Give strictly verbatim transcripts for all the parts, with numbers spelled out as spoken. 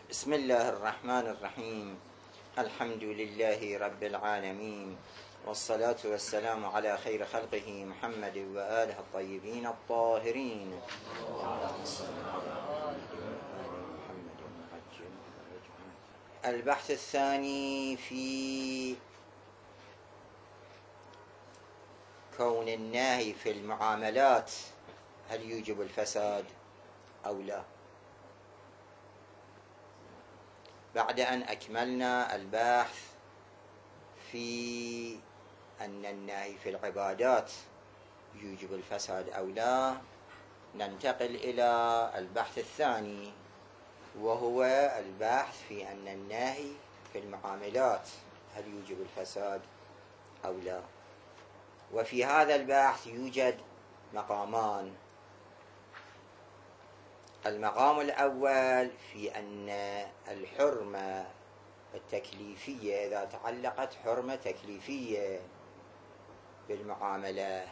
بسم الله الرحمن الرحيم. الحمد لله رب العالمين، والصلاة والسلام على خير خلقه محمد وآله الطيبين الطاهرين. البحث الثاني في كون النهي في المعاملات هل يوجب الفساد أو لا. بعد أن أكملنا البحث في أن النهي في العبادات يوجب الفساد أو لا، ننتقل إلى البحث الثاني، وهو البحث في أن النهي في المعاملات هل يوجب الفساد أو لا. وفي هذا البحث يوجد مقامان. المقام الأول في أن الحرمة التكليفية إذا تعلقت حرمة تكليفية بالمعاملة،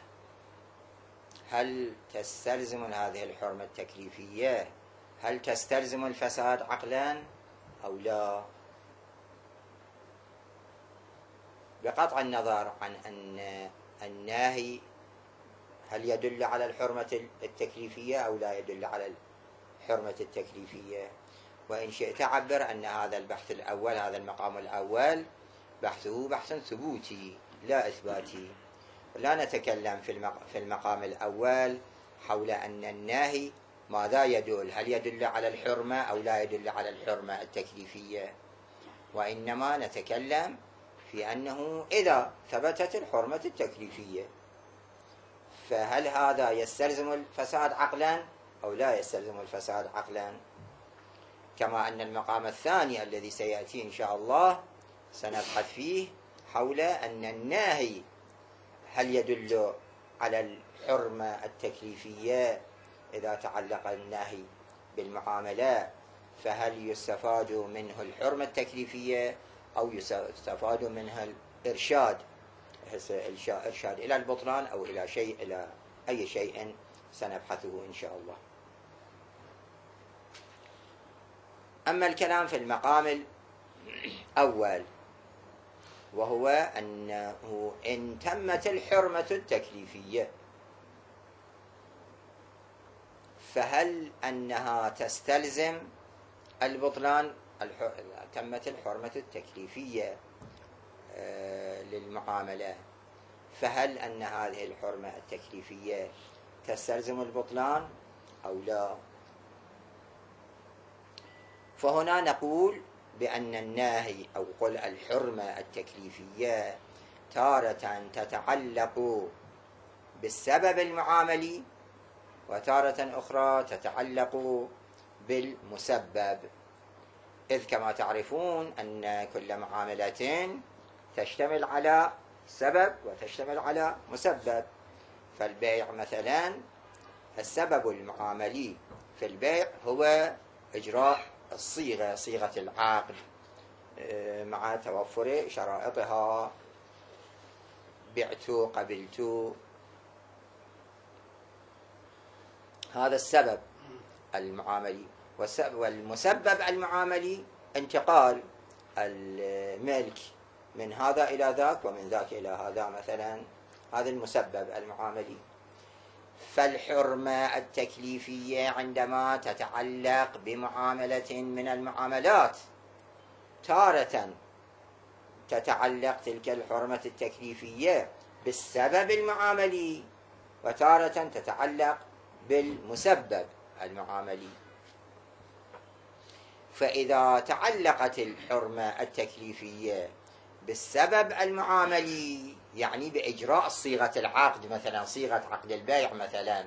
هل تستلزم هذه الحرمة التكليفية هل تستلزم الفساد عقلا أو لا؟ بقطع النظر عن أن الناهي هل يدل على الحرمة التكليفية أو لا يدل على الحرمة التكليفية. وإن شئت عبر أن هذا البحث الأول، هذا المقام الأول، بحثه بحث ثبوتي لا إثباتي. لا نتكلم في المقام الأول حول أن الناهي ماذا يدل، هل يدل على الحرمة أو لا يدل على الحرمة التكليفية، وإنما نتكلم في أنه إذا ثبتت الحرمة التكليفية فهل هذا يستلزم الفساد عقلا أو لا يستلزم الفساد عقلا. كما أن المقام الثاني الذي سيأتي إن شاء الله سنبحث فيه حول أن الناهي هل يدل على الحرمة التكليفية إذا تعلق الناهي بالمعاملة، فهل يستفاد منه الحرمة التكليفية أو يستفاد منها الإرشاد، إرشاد إلى البطلان أو إلى شيء، إلى أي شيء سنبحثه إن شاء الله. أما الكلام في المقام الأول وهو أنه إن تمت الحرمة التكليفية فهل أنها تستلزم البطلان. تمت الحرمة التكليفية للمعاملة، فهل أن هذه الحرمة التكليفية تستلزم البطلان أو لا. فهنا نقول بأن الناهي أو قل الحرمة التكليفية تارة تتعلق بالسبب المعاملي، وتارة أخرى تتعلق بالمسبب، إذ كما تعرفون أن كل معاملة تشتمل على سبب وتشتمل على مسبب. فالبيع مثلا السبب المعاملي في البيع هو إجراء الصيغة، صيغة العقد مع توفر شرائطها، بعت قبلت، هذا السبب المعاملي. والمسبب المعاملي انتقال الملك من هذا إلى ذاك ومن ذاك إلى هذا مثلا، هذا المسبب المعاملي. فالحرمة التكليفية عندما تتعلق بمعاملة من المعاملات تارة تتعلق تلك الحرمة التكليفية بالسبب المعاملي، وتارة تتعلق بالمسبب المعاملي. فإذا تعلقت الحرمة التكليفية بالسبب المعاملي، يعني بإجراء صيغة العقد مثلا، صيغة عقد البيع مثلا،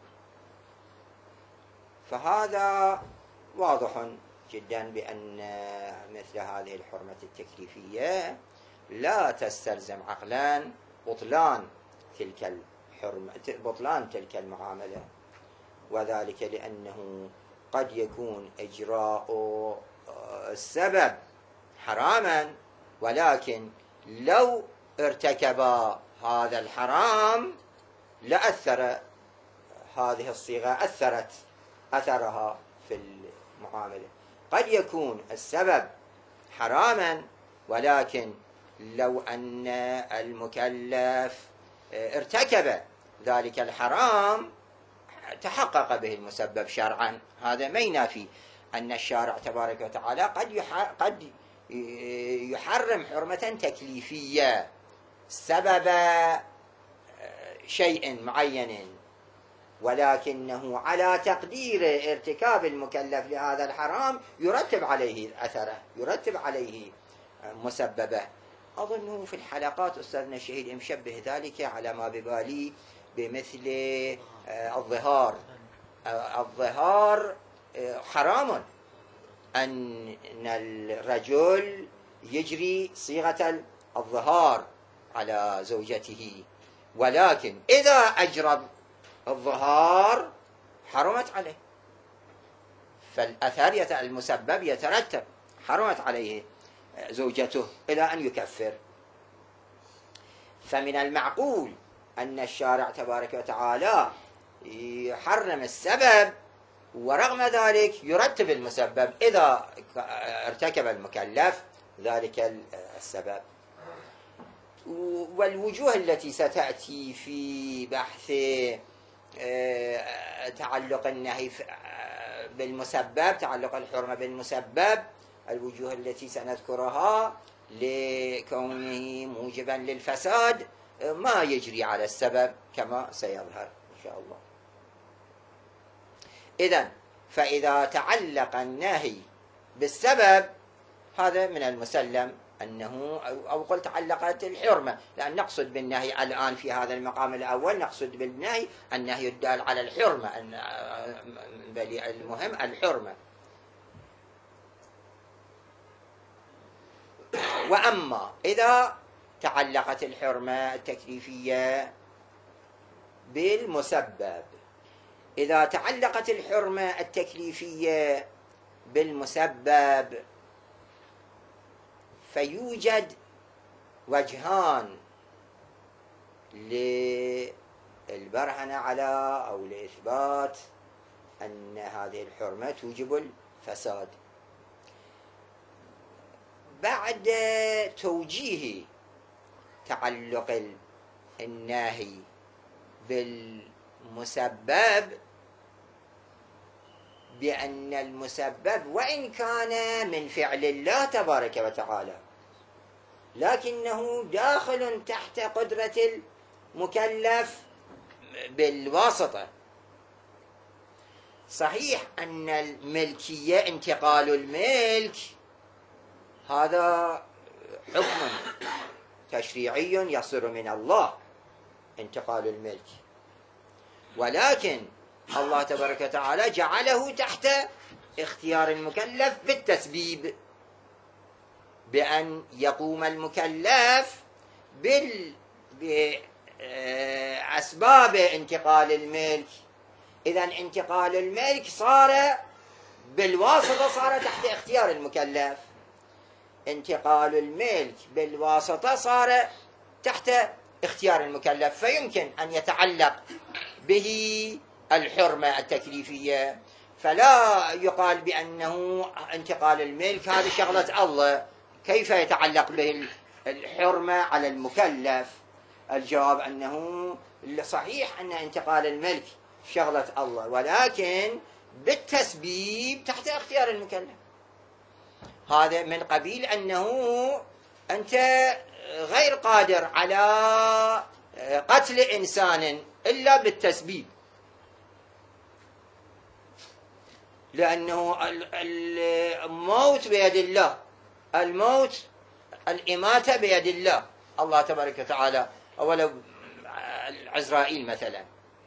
فهذا واضح جدا بأن مثل هذه الحرمة التكليفية لا تستلزم عقلا بطلان تلك الحرمة، بطلان تلك المعاملة. وذلك لأنه قد يكون إجراء السبب حراما، ولكن لو ارتكب هذا الحرام لأثر هذه الصيغة، أثرت أثرها في المعاملة. قد يكون السبب حراما، ولكن لو أن المكلف ارتكب ذلك الحرام تحقق به المسبب شرعا، هذا ما ينافي أن الشارع تبارك وتعالى قد قد يحرم حرمة تكليفية سبب شيء معين، ولكنه على تقدير ارتكاب المكلف لهذا الحرام يرتب عليه أثره، يرتب عليه مسببه. أظنه في الحلقات أستاذنا الشهيد مشبه ذلك على ما ببالي بمثل الظهار. الظهار حرام أن الرجل يجري صيغة الظهار على زوجته، ولكن إذا أجرى الظهار حرمت عليه، فالأثر المسبب يترتب، حرمت عليه زوجته إلى أن يكفر. فمن المعقول أن الشارع تبارك وتعالى يحرم السبب ورغم ذلك يرتب المسبب إذا ارتكب المكلف ذلك السبب. والوجوه التي ستأتي في بحث تعلق النهي بالمسبب، تعلق الحرمة بالمسبب، الوجوه التي سنذكرها لكونه موجبا للفساد ما يجري على السبب كما سيظهر إن شاء الله. إذن فإذا تعلق النهي بالسبب هذا من المسلم أنه، أو قلت تعلقت الحرمة، لأن نقصد بالنهي الآن في هذا المقام الأول نقصد بالنهي النهي الدال على الحرمة، بل المهم الحرمة. وأما إذا تعلقت الحرمة التكليفية بالمسبب، إذا تعلقت الحرمة التكليفية بالمسبب فيوجد وجهان للبرهنة على أو لإثبات أن هذه الحرمة توجب الفساد. بعد توجيه تعلق الناهي بالمسبب بأن المسبب وإن كان من فعل الله تبارك وتعالى لكنه داخل تحت قدرة المكلف بالواسطة. صحيح أن الملكية انتقال الملك هذا حكم تشريعي يصدر من الله انتقال الملك، ولكن الله تبارك وتعالى جعله تحت اختيار المكلف بالتسبيب، بأن يقوم المكلف بال بأسباب انتقال الملك. إذن انتقال الملك صار بالواسطة، صار تحت اختيار المكلف. انتقال الملك بالواسطة صار تحت اختيار المكلف، فيمكن أن يتعلق به الحرمة التكليفية، فلا يقال بأنه انتقال الملك هذه شغلة الله، كيف يتعلق به الحرمة على المكلف؟ الجواب أنه صحيح أن انتقال الملك شغلة الله، ولكن بالتسبيب تحت اختيار المكلف. هذا من قبيل أنه أنت غير قادر على قتل إنسان إلا بالتسبيب، لأنه الموت بيد الله، الموت الإماتة بيد الله الله تبارك وتعالى، ولو عزرائيل مثلا.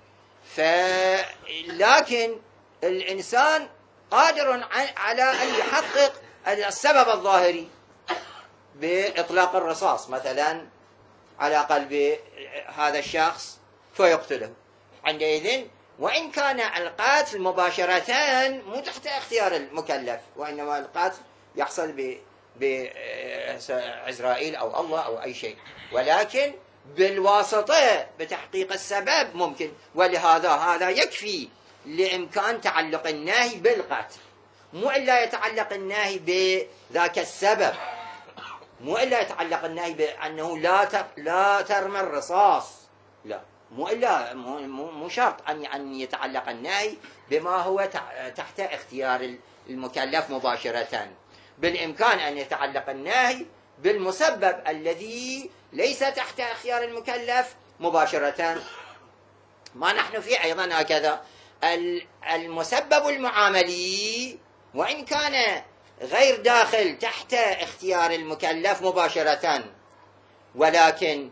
فلكن الإنسان قادر على أن يحقق السبب الظاهري بإطلاق الرصاص مثلا على قلب هذا الشخص فيقتله. عندئذ وإن كان القتل مباشرة مو تحت اختيار المكلف، وإنما القتل يحصل بعزرائيل أو الله أو أي شيء، ولكن بالواسطة بتحقيق السبب ممكن. ولهذا هذا يكفي لإمكان تعلق النهي بالقتل، مو إلا يتعلق النهي بذاك السبب، مو إلا يتعلق النهي بأنه لا لا ترمى الرصاص، لا، مو إلا مو, مو شرط أن أن يتعلق النهي بما هو تحت اختيار المكلف مباشرة، بالإمكان أن يتعلق النهي بالمسبب الذي ليس تحت اختيار المكلف مباشرة. ما نحن فيه أيضا هكذا، المسبب المعاملي وإن كان غير داخل تحت اختيار المكلف مباشرة، ولكن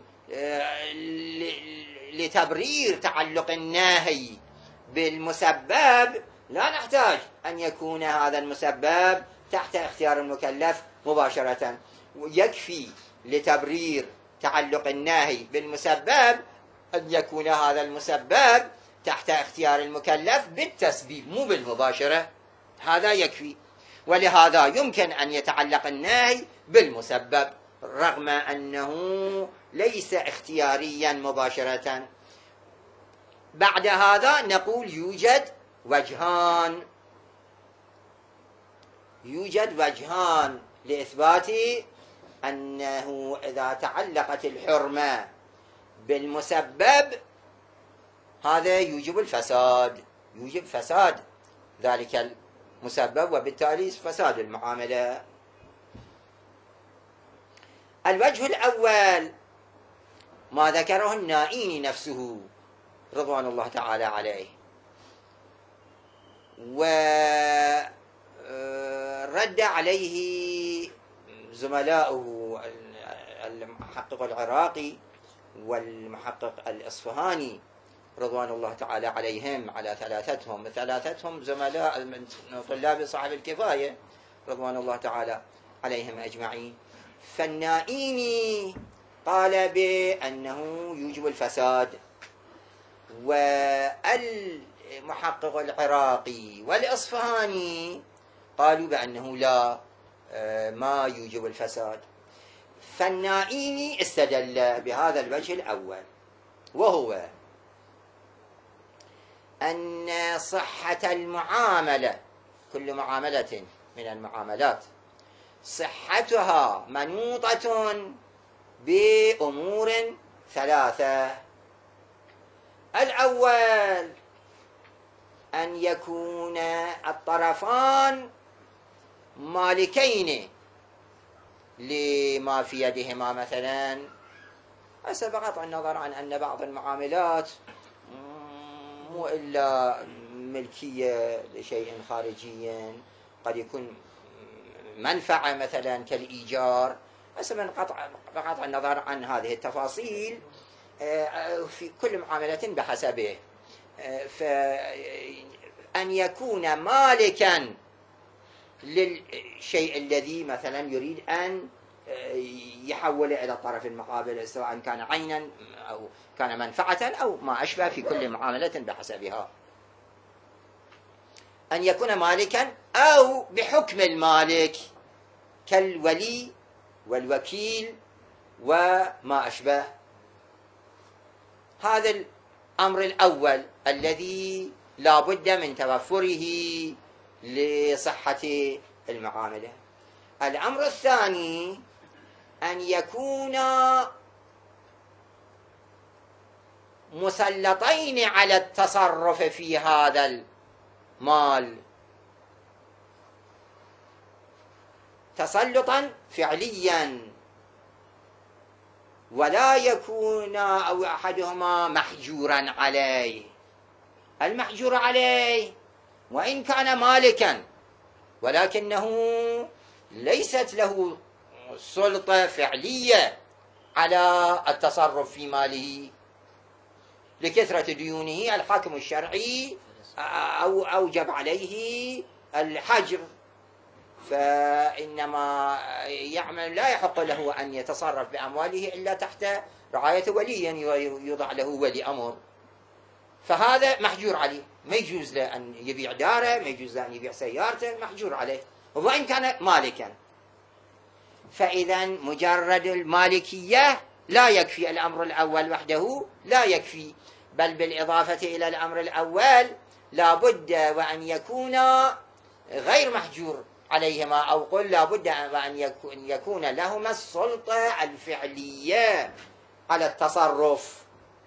لتبرير تعلق الناهي بالمسبب لا نحتاج أن يكون هذا المسبب تحت اختيار المكلف مباشرة، يكفي لتبرير تعلق الناهي بالمسبب أن يكون هذا المسبب تحت اختيار المكلف بالتسبيب مو بالمباشرة، هذا يكفي. ولهذا يمكن أن يتعلق النهي بالمسبب رغم أنه ليس اختياريا مباشرة. بعد هذا نقول يوجد وجهان، يوجد وجهان لإثبات أنه إذا تعلقت الحرمة بالمسبب هذا يوجب الفساد، يوجب فساد ذلك المسبب وبالتالي فساد المعاملة. الوجه الأول ما ذكره النائيني نفسه رضوان الله تعالى عليه، ورد عليه زملاؤه المحقق العراقي والمحقق الإصفهاني رضوان الله تعالى عليهم، على ثلاثتهم، ثلاثتهم زملاء من طلاب صاحب الكفاية رضوان الله تعالى عليهم أجمعين. فالنائيني قال بأنه يوجب الفساد، والمحقق العراقي والإصفهاني قالوا بأنه لا، ما يوجب الفساد. فالنائيني استدل بهذا الوجه الأول، وهو أن صحة المعاملة، كل معاملة من المعاملات صحتها منوطة بأمور ثلاثة. الأول أن يكون الطرفان مالكين لما في يدهما، مثلا هسه بغض النظر عن أن بعض المعاملات مو إلا ملكية لشيء خارجي، قد يكون منفعة مثلا كالإيجار، هسه من قطع بغض النظر عن هذه التفاصيل في كل معاملة بحسبه. فأن يكون مالكا للشيء الذي مثلا يريد أن يحوله إلى الطرف المقابل، سواء كان عينا أو كان منفعة أو ما أشبه، في كل معاملة بحسبها. أن يكون مالكا أو بحكم المالك كالولي والوكيل وما أشبه. هذا الأمر الأول الذي لا بد من توفره لصحة المعاملة. الأمر الثاني أن يكون مسلطين على التصرف في هذا المال تسلطا فعليا، ولا يكون أو أحدهما محجورا عليه. المحجور عليه وإن كان مالكا ولكنه ليست له سلطة فعلية على التصرف في ماله لكثرة ديونه، الحاكم الشرعي أو أوجب عليه الحجر، فإنما يعمل لا يحق له أن يتصرف بأمواله إلا تحت رعاية ولي يوضع له ولي أمر، فهذا محجور عليه، ما يجوز له أن يبيع داره، ما يجوز له أن يبيع سيارته، محجور عليه وإن كان مالكا. فإذا مجرد المالكية لا يكفي، الأمر الأول وحده لا يكفي، بل بالإضافة إلى الأمر الأول لا بد وأن يكون غير محجور عليهما، أو قل لابد أن يكون لهما السلطة الفعلية على التصرف.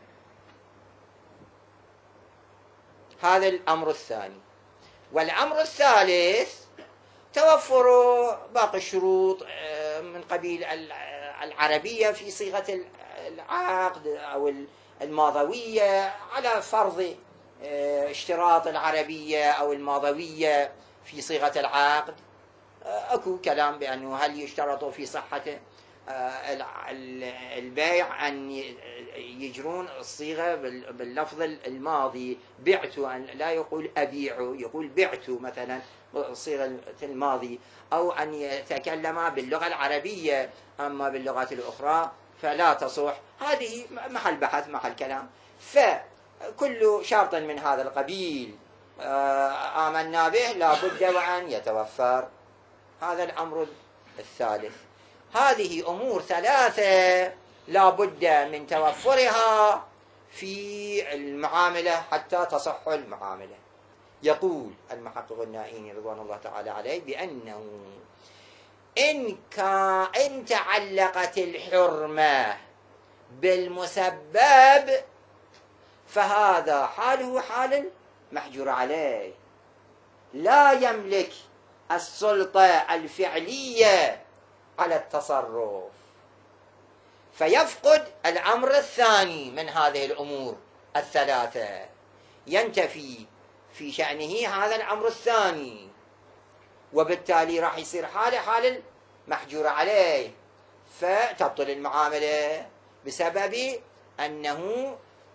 هذا الأمر الثاني. والأمر الثالث توفر باقي الشروط من قبيل العربية في صيغة العقد أو الماضوية، على فرض اشتراط العربية أو الماضوية في صيغة العقد. أكو كلام بأنه هل يشترط في صحة البيع أن يجرون الصيغة باللفظ الماضي، بعت، أن لا يقول أبيع، يقول بعت مثلا صيغة الماضي، أو أن يتكلم باللغة العربية، أما باللغات الأخرى فلا تصح. هذه محل بحث، محل كلام. فكل شرط من هذا القبيل آمنا به لا بد وأن يتوفر. هذا الأمر الثالث. هذه أمور ثلاثة لا بد من توفرها في المعاملة حتى تصح المعاملة. يقول المحقق النائيني رضوان الله تعالى عليه بأنه إن كان إن تعلقت الحرمة بالمسبب فهذا حاله حال المحجور عليه، لا يملك السلطة الفعلية على التصرف، فيفقد الأمر الثاني من هذه الأمور الثلاثة، ينتفي في شأنه هذا الأمر الثاني، وبالتالي راح يصير حاله حال المحجور عليه، فتبطل المعاملة بسبب أنه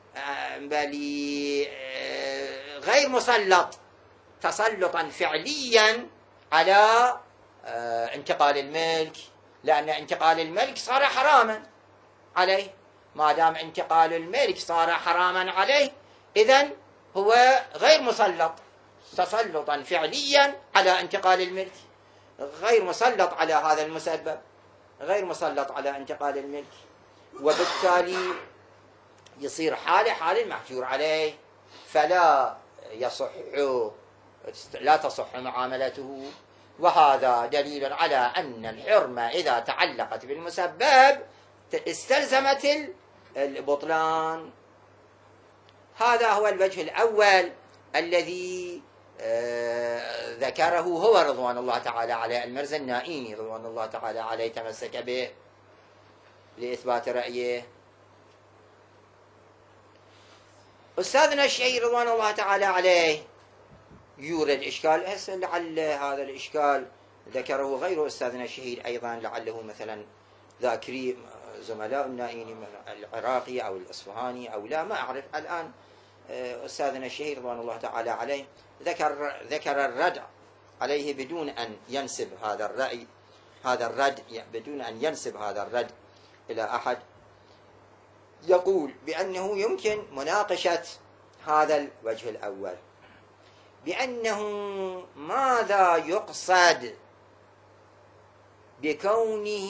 بل غير مسلط تسلطا فعليا على انتقال الملك، لأن انتقال الملك صار حراما عليه. ما دام انتقال الملك صار حراما عليه، إذن هو غير مسلط تسلطا فعليا على انتقال الملك، غير مسلط على هذا المسبب، غير مسلط على انتقال الملك، وبالتالي يصير حاله حال المحجور عليه، فلا يصح لا تصح معاملته. وهذا دليل على أن الحرمة إذا تعلقت بالمسبب استلزمت البطلان. هذا هو الوجه الأول الذي ذكره هو رضوان الله تعالى عليه المرزا النائيني رضوان الله تعالى عليه، تمسك به لإثبات رأيه. أستاذنا الشيخ رضوان الله تعالى عليه يورد إشكال، هسه لعل هذا الإشكال ذكره غير أستاذنا الشهيد أيضا، لعله مثلا ذاكري زملاء النائيني العراقي أو الأصفهاني أو لا، ما أعرف الآن. أستاذنا الشهيد رضوان الله تعالى عليه ذكر ذكر الرد عليه بدون أن ينسب هذا الرأي هذا الرد بدون أن ينسب هذا الرد إلى أحد. يقول بأنه يمكن مناقشة هذا الوجه الأول بأنه ماذا يقصد بكونه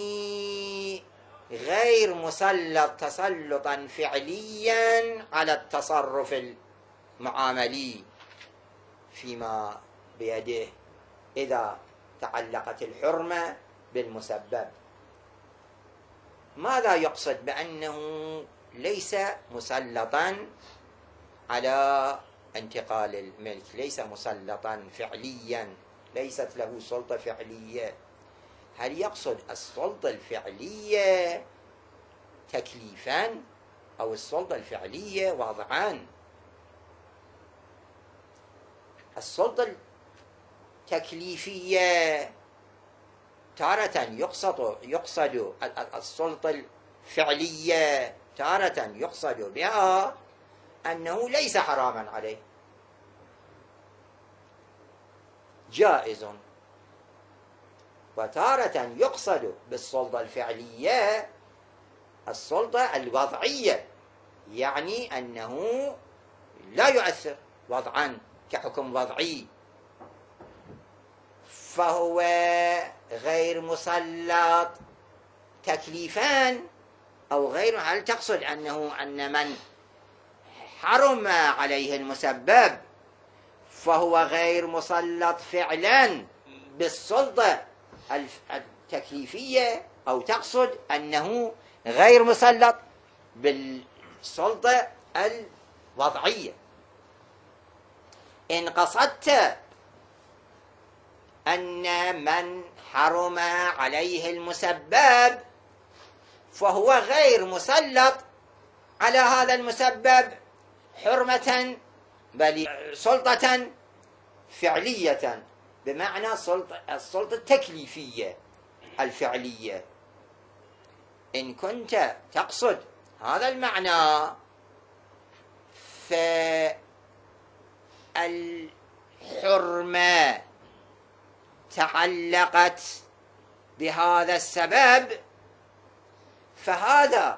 غير مسلط تسلطا فعليا على التصرف المعاملي فيما بيده إذا تعلقت الحرمة بالمسبب. ماذا يقصد بأنه ليس مسلطا على انتقال الملك، ليس مسلطا فعليا، ليست له سلطة فعلية؟ هل يقصد السلطة الفعلية تكليفا أو السلطة الفعلية وضعا؟ السلطة التكليفية تارة يقصد يقصد السلطة الفعلية، تارة يقصد بها أنه ليس حراما عليه، جائز، وتارة يقصد بالسلطة الفعلية السلطة الوضعية، يعني أنه لا يؤثر وضعا كحكم وضعي، فهو غير مسلط تكليفان أو غير. هل تقصد أنه أن من حرم عليه المسبب فهو غير مسلط فعلا بالسلطة التكليفية، أو تقصد أنه غير مسلط بالسلطة الوضعية. إن قصدت أن من حرم عليه المسبب فهو غير مسلط على هذا المسبب حرمة بل سلطة فعلية، بمعنى سلطة السلطة التكليفية الفعلية. إن كنت تقصد هذا المعنى فالحرمة تعلقت بهذا السبب، فهذا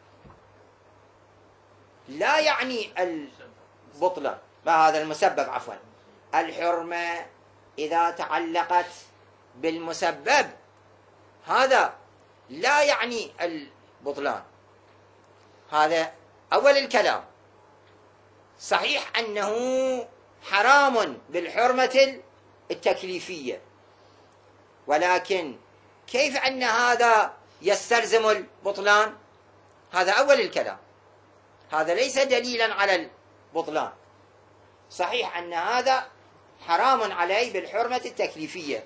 لا يعني البطلان بهذا المسبب. عفوا، الحرمة إذا تعلقت بالمسبب هذا لا يعني البطلان. هذا أول الكلام. صحيح أنه حرام بالحرمة التكليفية، ولكن كيف أن هذا يستلزم البطلان؟ هذا أول الكلام. هذا ليس دليلا على البطلان. صحيح أن هذا حرام عليه بالحرمة التكليفية،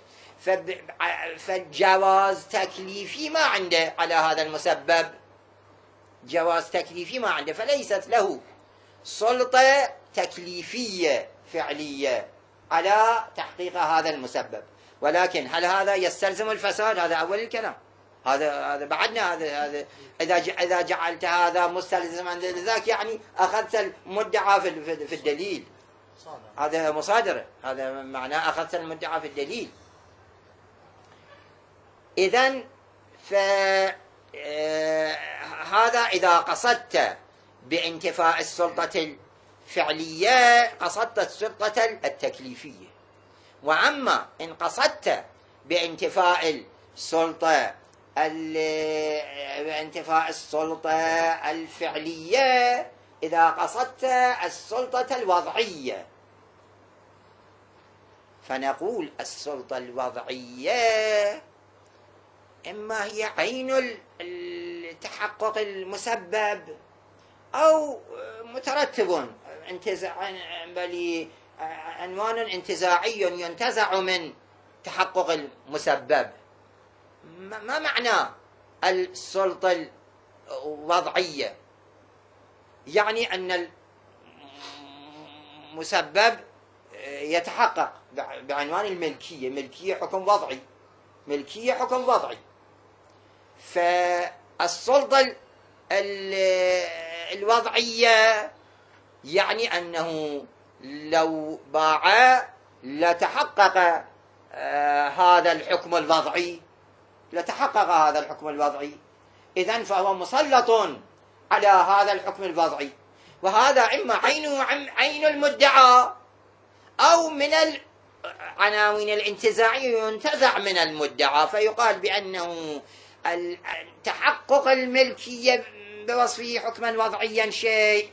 فالجواز تكليفي ما عنده على هذا المسبب، جواز تكليفي ما عنده، فليست له سلطة تكليفية فعلية على تحقيق هذا المسبب. ولكن هل هذا يستلزم الفساد؟ هذا أول الكلام. هذا هذا بعدنا هذا هذا إذا إذا جعلت هذا مستلزما لذاك يعني أخذت المدعى في في الدليل. هذا مصادرة، هذا معناه أخذت المدعى في الدليل. إذن فهذا إذا قصدت بانتفاء السلطة الفعلية قصدت السلطة التكليفية. وأما إن قصدت بانتفاء السلطة بانتفاء السلطة الفعلية إذا قصدت السلطة الوضعية، فنقول السلطة الوضعية إما هي عين التحقق المسبب أو مترتب انتزاع بل عنوان انتزاعي ينتزع من تحقق المسبب. ما معنى السلطة الوضعية؟ يعني أن المسبب يتحقق بعنوان الملكية. ملكية حكم وضعي، ملكية حكم وضعي. فالسلطة الوضعية يعني أنه لو باع لتحقق هذا الحكم الوضعي، لتحقق هذا الحكم الوضعي. إذن فهو مسلط على هذا الحكم الوضعي، وهذا إما عينه عين المدعى أو من العناوين الانتزاعية ينتزع من المدعى، فيقال بأنه تحقق الملكية بوصفه حكما وضعيا شيء،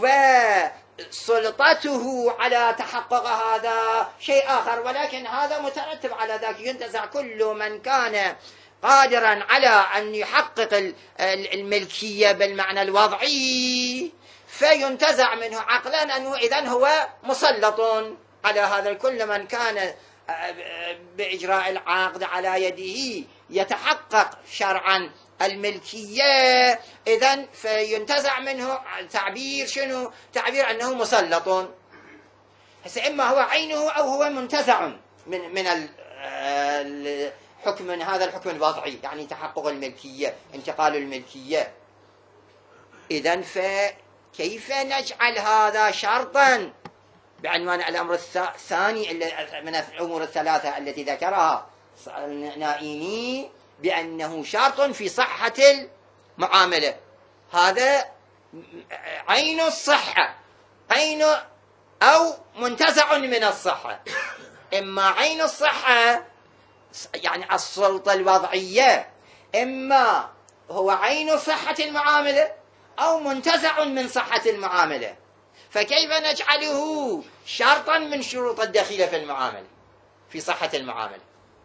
وسلطته على تحقق هذا شيء آخر، ولكن هذا مترتب على ذاك. ينتزع كل من كان قادرا على أن يحقق الملكية بالمعنى الوضعي فينتزع منه عقلا أنه إذن هو مسلط على هذا. كل من كان بإجراء العقد على يده يتحقق شرعا الملكية، إذن فينتزع منه تعبير شنو؟ تعبير أنه مسلط. هسه إما هو عينه أو هو منتزع من من الحكم، من هذا الحكم الوضعي، يعني تحقق الملكية، انتقال الملكية. إذن فكيف نجعل هذا شرطا بعنوان الأمر الثاني من الأمور الثلاثة التي ذكرها النائيني بأنه شرط في صحة المعاملة؟ هذا عين الصحة، عين أو منتزع من الصحة. إما عين الصحة يعني السلطة الوضعية، إما هو عين صحة المعاملة أو منتزع من صحة المعاملة. فكيف نجعله شرطا من شروط الدخيلة في المعاملة في صحة المعاملة؟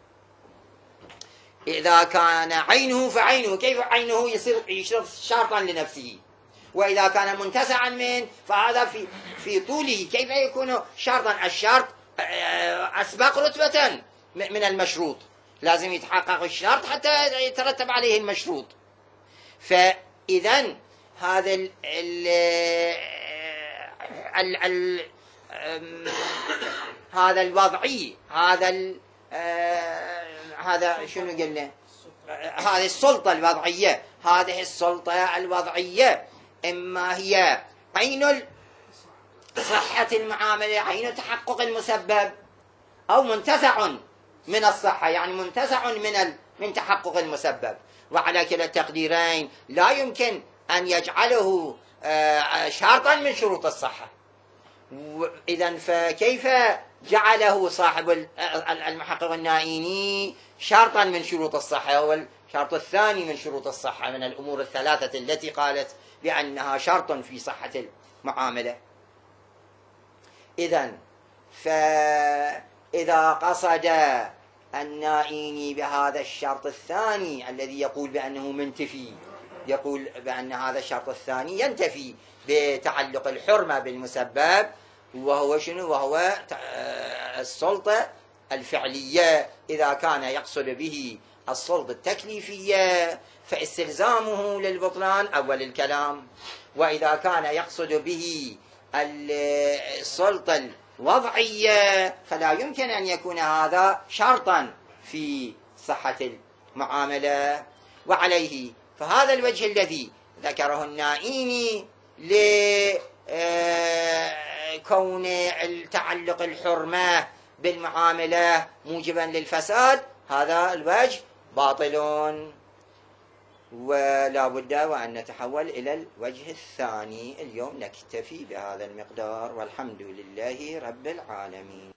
إذا كان عينه فعينه، كيف عينه يصير يشرط شرطا لنفسه؟ وإذا كان منتزعا من فهذا في في طوله كيف يكون شرطا؟ الشرط أسبق رتبة من المشروط، لازم يتحقق الشرط حتى يترتب عليه المشروط. فإذا هذا ال ال ال ال هذا الوضعي، هذا ال هذا شنو قلنا؟ هذه السلطة الوضعية، هذه السلطة الوضعية إما هي عين صحة المعاملة، عين تحقق المسبب، أو منتزع من الصحة، يعني منتزع من من تحقق المسبب. وعلى كلا التقديرين لا يمكن أن يجعله شرطا من شروط الصحة. إذن فكيف جعله صاحب المحقق النائيني شرطا من شروط الصحة؟ هو الشرط الثاني من شروط الصحة من الأمور الثلاثة التي قالت بأنها شرط في صحة المعاملة. إذن فإذا قصد النائيني بهذا الشرط الثاني الذي يقول بأنه منتفي، يقول بأن هذا الشرط الثاني ينتفي بتعلق الحرمة بالمسبب، وهو شنو؟ وهو السلطة الفعلية. إذا كان يقصد به السلطة التكليفية فاستلزامه للبطلان أول الكلام، وإذا كان يقصد به السلطة الوضعية فلا يمكن أن يكون هذا شرطا في صحة المعاملة. وعليه فهذا الوجه الذي ذكره النائيني لكون تعلق الحرمة بالمعاملة موجبا للفساد، هذا الوجه باطل، ولا بد وأن نتحول إلى الوجه الثاني. اليوم نكتفي بهذا المقدار، والحمد لله رب العالمين.